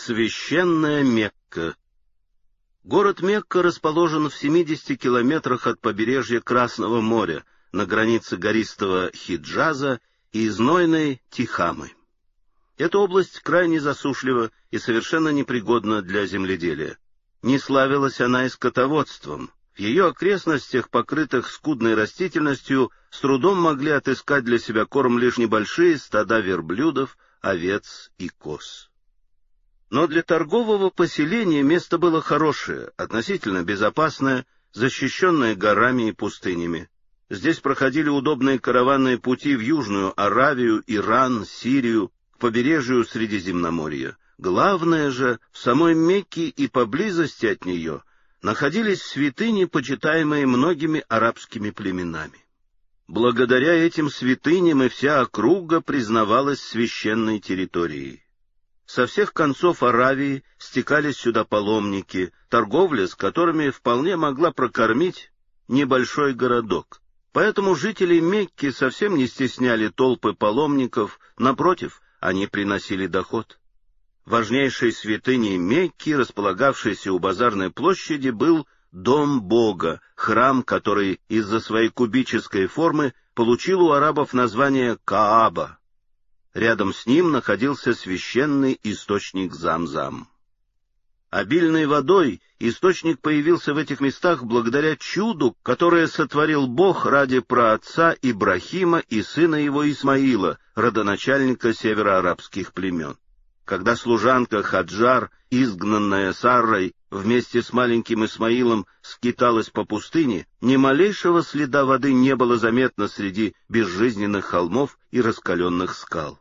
Священная Мекка. Город Мекка расположен в 70 километрах от побережья Красного моря, на границе гористого Хиджаза и знойной Тихамы. Эта область крайне засушлива и совершенно непригодна для земледелия. Не славилась она и скотоводством. В ее окрестностях, покрытых скудной растительностью, с трудом могли отыскать для себя корм лишь небольшие стада верблюдов, овец и коз. Но для торгового поселения место было хорошее, относительно безопасное, защищенное горами и пустынями. Здесь проходили удобные караванные пути в Южную Аравию, Иран, Сирию, к побережью Средиземноморья. Главное же, в самой Мекке и поблизости от нее находились святыни, почитаемые многими арабскими племенами. Благодаря этим святыням и вся округа признавалась священной территорией. Со всех концов Аравии стекались сюда паломники, торговля с которыми вполне могла прокормить небольшой городок. Поэтому жители Мекки совсем не стесняли толпы паломников, напротив, они приносили доход. Важнейшей святыней Мекки, располагавшейся у базарной площади, был Дом Бога, храм, который из-за своей кубической формы получил у арабов название Кааба. Рядом с ним находился священный источник Зам-Зам. Обильной водой источник появился в этих местах благодаря чуду, которое сотворил Бог ради праотца Ибрахима и сына его Исмаила, родоначальника североарабских племен. Когда служанка Хаджар, изгнанная Саррой, вместе с маленьким Исмаилом скиталась по пустыне, ни малейшего следа воды не было заметно среди безжизненных холмов и раскаленных скал.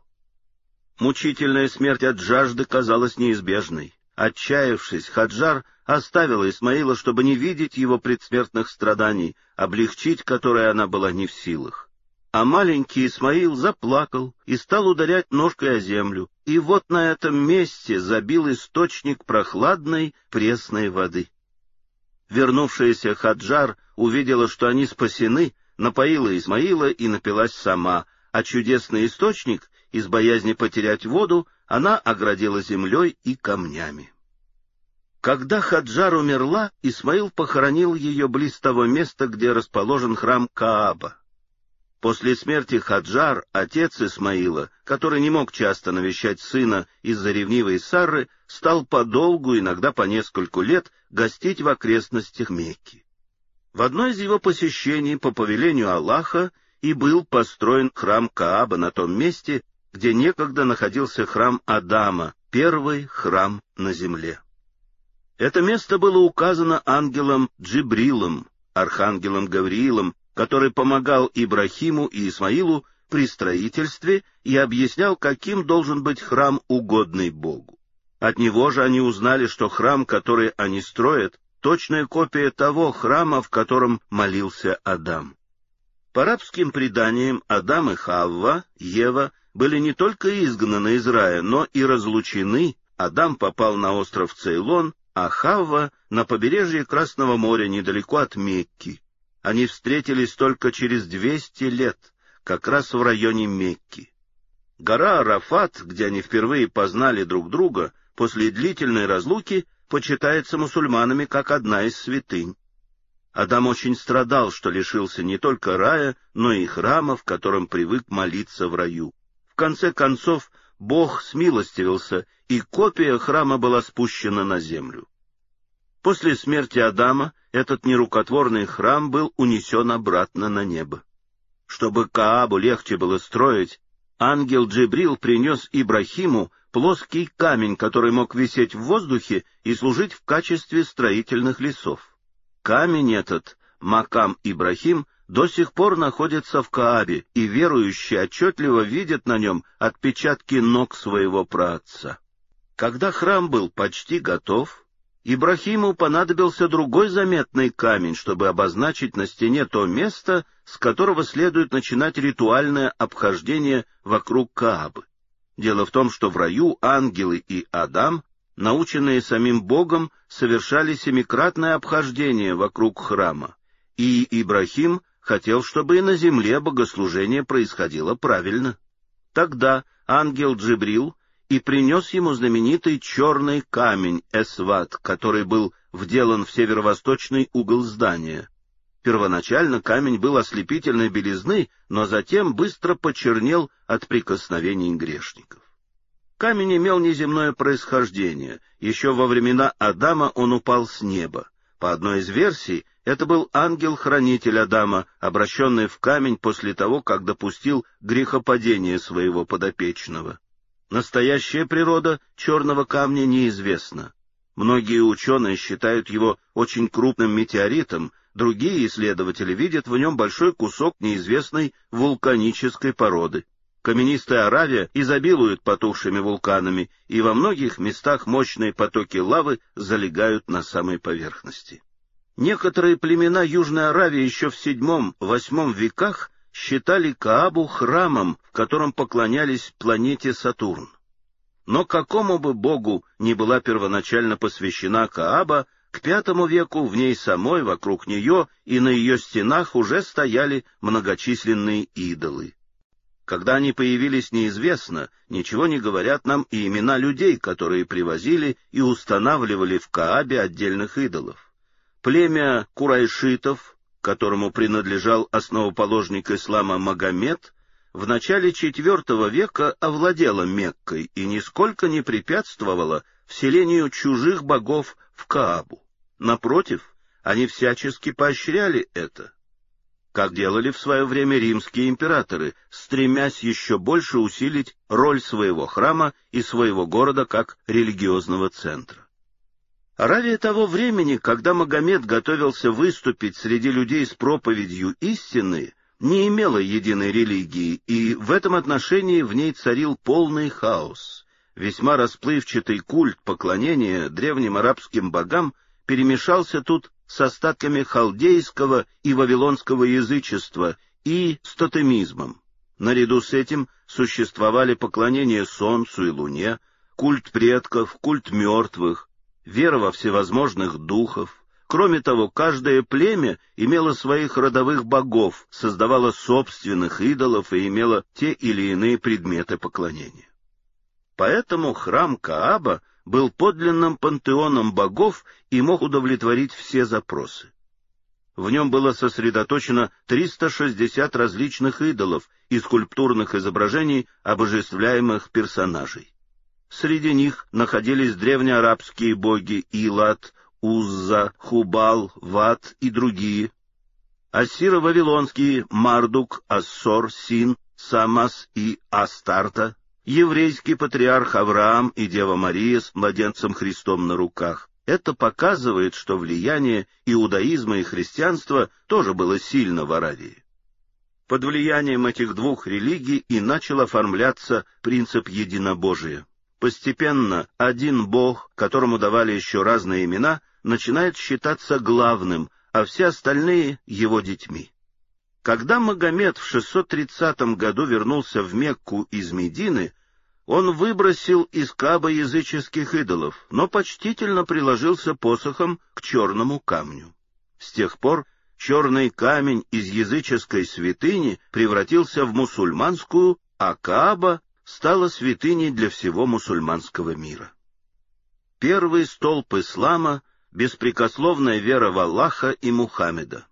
Мучительная смерть от жажды казалась неизбежной. Отчаявшись, Хаджар оставила Исмаила, чтобы не видеть его предсмертных страданий, облегчить которые она была не в силах. А маленький Исмаил заплакал и стал ударять ножкой о землю, и вот на этом месте забил источник прохладной пресной воды. Вернувшаяся Хаджар увидела, что они спасены, напоила Исмаила и напилась сама, а чудесный источник, из боязни потерять воду, она оградила землей и камнями. Когда Хаджар умерла, Исмаил похоронил ее близ того места, где расположен храм Кааба. После смерти Хаджар отец Исмаила, который не мог часто навещать сына из-за ревнивой Сарры, стал подолгу, иногда по нескольку лет, гостить в окрестностях Мекки. В одно из его посещений по повелению Аллаха и был построен храм Кааба на том месте, где некогда находился храм Адама, первый храм на земле. Это место было указано ангелом Джибрилом, архангелом Гавриилом, который помогал Ибрахиму и Исмаилу при строительстве и объяснял, каким должен быть храм, угодный Богу. От него же они узнали, что храм, который они строят, точная копия того храма, в котором молился Адам. По арабским преданиям, Адам и Хавва, Ева, были не только изгнаны из рая, но и разлучены. Адам попал на остров Цейлон, а Хавва — на побережье Красного моря, недалеко от Мекки. Они встретились только через 200 лет, как раз в районе Мекки. Гора Арафат, где они впервые познали друг друга, после длительной разлуки, почитается мусульманами как одна из святынь. Адам очень страдал, что лишился не только рая, но и храма, в котором привык молиться в раю. В конце концов, Бог смилостивился, и копия храма была спущена на землю. После смерти Адама этот нерукотворный храм был унесен обратно на небо. Чтобы Каабу легче было строить, ангел Джибрил принес Ибрахиму плоский камень, который мог висеть в воздухе и служить в качестве строительных лесов. Камень этот, Макам Ибрахим, до сих пор находится в Каабе, и верующие отчетливо видят на нем отпечатки ног своего праотца. Когда храм был почти готов, Ибрахиму понадобился другой заметный камень, чтобы обозначить на стене то место, с которого следует начинать ритуальное обхождение вокруг Каабы. Дело в том, что в раю ангелы и Адам, наученные самим Богом, совершали семикратное обхождение вокруг храма, и Ибрахим хотел, чтобы и на земле богослужение происходило правильно. Тогда ангел Джибрил и принес ему знаменитый черный камень Эсват, который был вделан в северо-восточный угол здания. Первоначально камень был ослепительной белизны, но затем быстро почернел от прикосновений грешников. Камень имел неземное происхождение. Еще во времена Адама он упал с неба. По одной из версий, это был ангел-хранитель Адама, обращенный в камень после того, как допустил грехопадение своего подопечного. Настоящая природа черного камня неизвестна. Многие ученые считают его очень крупным метеоритом, другие исследователи видят в нем большой кусок неизвестной вулканической породы. Каменистая Аравия изобилует потухшими вулканами, и во многих местах мощные потоки лавы залегают на самой поверхности. Некоторые племена Южной Аравии еще в VII-VIII веках считали Каабу храмом, в котором поклонялись планете Сатурн. Но какому бы богу ни была первоначально посвящена Кааба, к V веку в ней самой, вокруг нее и на ее стенах уже стояли многочисленные идолы. Когда они появились, неизвестно, ничего не говорят нам и имена людей, которые привозили и устанавливали в Каабе отдельных идолов. Племя курайшитов, которому принадлежал основоположник ислама Магомед, в начале IV века овладело Меккой и нисколько не препятствовало вселению чужих богов в Каабу. Напротив, они всячески поощряли это, как делали в свое время римские императоры, стремясь еще больше усилить роль своего храма и своего города как религиозного центра. Аравия того времени, когда Магомед готовился выступить среди людей с проповедью истины, не имела единой религии, и в этом отношении в ней царил полный хаос. Весьма расплывчатый культ поклонения древним арабским богам перемешался тут с остатками халдейского и вавилонского язычества и с тотемизмом. Наряду с этим существовали поклонение солнцу и луне, культ предков, культ мертвых, вера во всевозможных духов. Кроме того, каждое племя имело своих родовых богов, создавало собственных идолов и имело те или иные предметы поклонения. Поэтому храм Кааба был подлинным пантеоном богов и мог удовлетворить все запросы. В нем было сосредоточено 360 различных идолов и скульптурных изображений обожествляемых персонажей. Среди них находились древнеарабские боги Илат, Узза, Хубал, Ват и другие, ассиро-вавилонские Мардук, Ассор, Син, Самас и Астарта, еврейский патриарх Авраам и Дева Мария с младенцем Христом на руках. Это показывает, что влияние иудаизма и христианства тоже было сильно в Аравии. Под влиянием этих двух религий и начал оформляться принцип единобожия. Постепенно один бог, которому давали еще разные имена, начинает считаться главным, а все остальные — его детьми. Когда Магомед в 630 году вернулся в Мекку из Медины, он выбросил из Кааба языческих идолов, но почтительно приложился посохом к черному камню. С тех пор черный камень из языческой святыни превратился в мусульманскую, а Кааба стала святыней для всего мусульманского мира. Первый столб ислама — беспрекословная вера в Аллаха и Мухаммеда.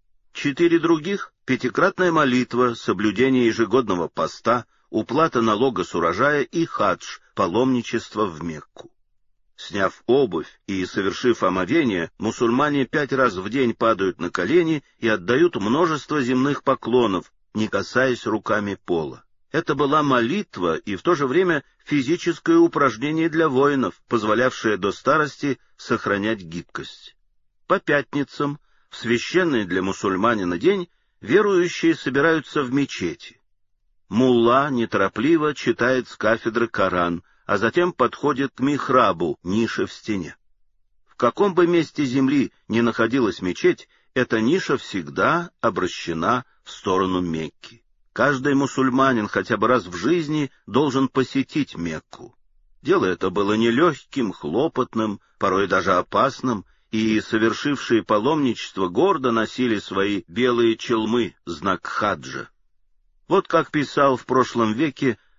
4 других — пятикратная молитва, соблюдение ежегодного поста, уплата налога с урожая и хадж, паломничество в Мекку. Сняв обувь и совершив омовение, мусульмане 5 раз в день падают на колени и отдают множество земных поклонов, не касаясь руками пола. Это была молитва и в то же время физическое упражнение для воинов, позволявшее до старости сохранять гибкость. По пятницам, в священный для мусульманина день, верующие собираются в мечети. Мулла неторопливо читает с кафедры Коран, а затем подходит к михрабу, нише в стене. В каком бы месте земли ни находилась мечеть, эта ниша всегда обращена в сторону Мекки. Каждый мусульманин хотя бы раз в жизни должен посетить Мекку. Дело это было нелегким, хлопотным, порой даже опасным, и совершившие паломничество гордо носили свои белые челмы, знак хаджа. Вот как писал в прошлом веке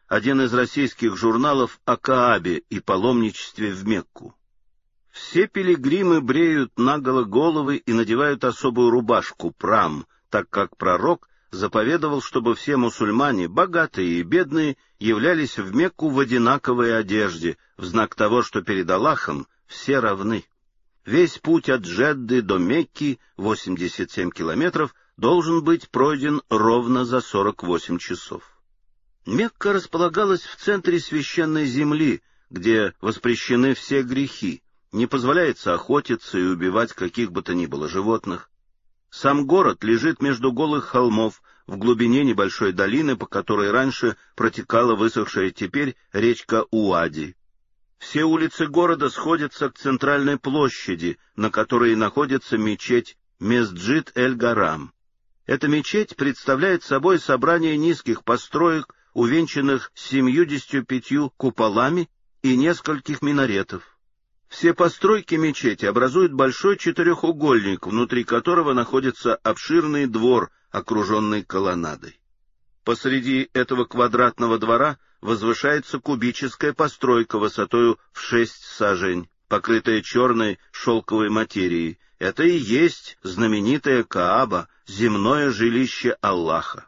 один из российских журналов о Каабе и паломничестве в Мекку. Все пилигримы бреют наголо головы и надевают особую рубашку, прам, так как пророк заповедовал, чтобы все мусульмане, богатые и бедные, являлись в Мекку в одинаковой одежде, в знак того, что перед Аллахом все равны. Весь путь от Джедды до Мекки, 87 километров, должен быть пройден ровно за 48 часов. Мекка располагалась в центре священной земли, где воспрещены все грехи, не позволяется охотиться и убивать каких бы то ни было животных. Сам город лежит между голых холмов, в глубине небольшой долины, по которой раньше протекала высохшая теперь речка Уади. Все улицы города сходятся к центральной площади, на которой находится мечеть Месджид-эль-Гарам. Эта мечеть представляет собой собрание низких построек, увенчанных 75 куполами и нескольких минаретов. Все постройки мечети образуют большой четырехугольник, внутри которого находится обширный двор, окруженный колоннадой. Посреди этого квадратного двора возвышается кубическая постройка высотою в 6 сажень, покрытая черной шелковой материей. Это и есть знаменитая Кааба, земное жилище Аллаха.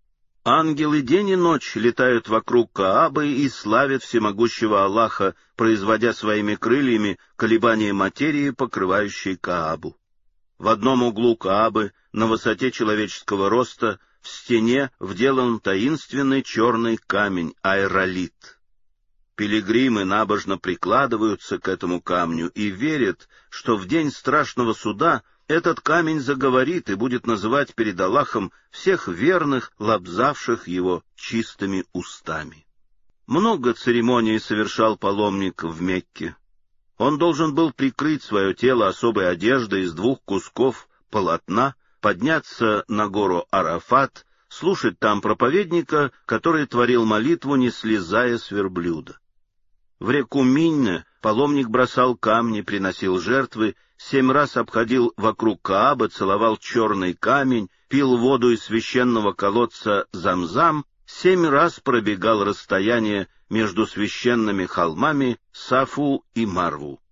Ангелы день и ночь летают вокруг Каабы и славят всемогущего Аллаха, производя своими крыльями колебания материи, покрывающей Каабу. В одном углу Каабы, на высоте человеческого роста, в стене вделан таинственный черный камень айролит. Пилигримы набожно прикладываются к этому камню и верят, что в день страшного суда этот камень заговорит и будет называть перед Аллахом всех верных, лобзавших его чистыми устами. Много церемоний совершал паломник в Мекке. Он должен был прикрыть свое тело особой одеждой из 2 кусков полотна, подняться на гору Арафат, слушать там проповедника, который творил молитву, не слезая с верблюда. В реку Минне паломник бросал камни, приносил жертвы, 7 раз обходил вокруг Каабы, целовал черный камень, пил воду из священного колодца Замзам, 7 раз пробегал расстояние между священными холмами Сафу и Марву.